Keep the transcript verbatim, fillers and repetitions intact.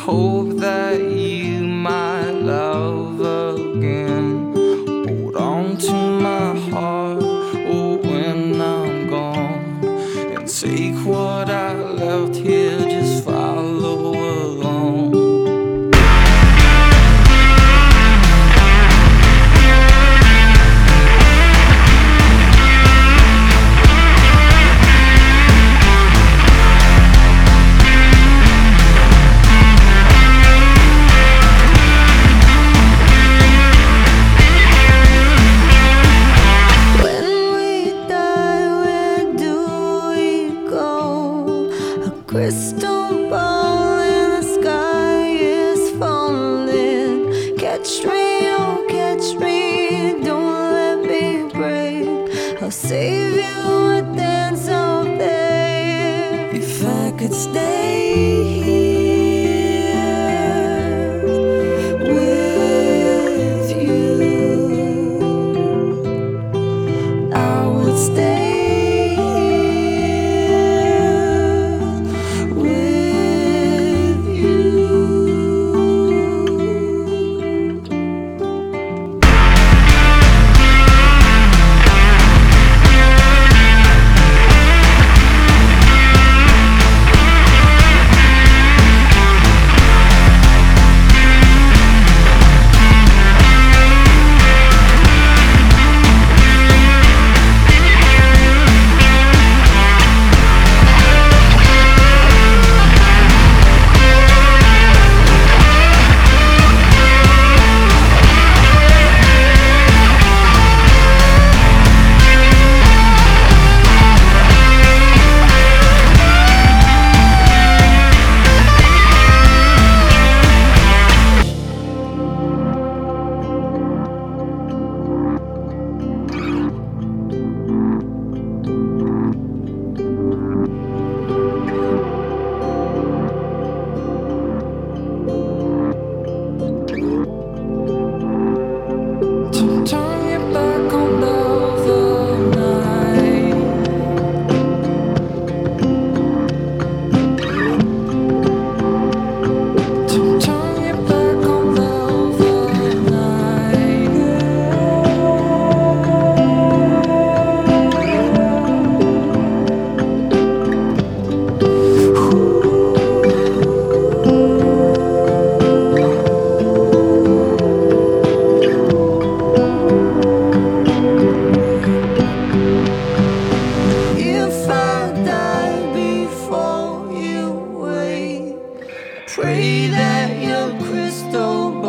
hope that you might love again. Hold on to my heart, oh, when I'm gone, and take what I left here, just follow along. Crystal ball in the sky is falling. Catch me, oh catch me, don't let me break. I'll save you a dance up there. If I could stay here with you, I would stay. Pray that your crystal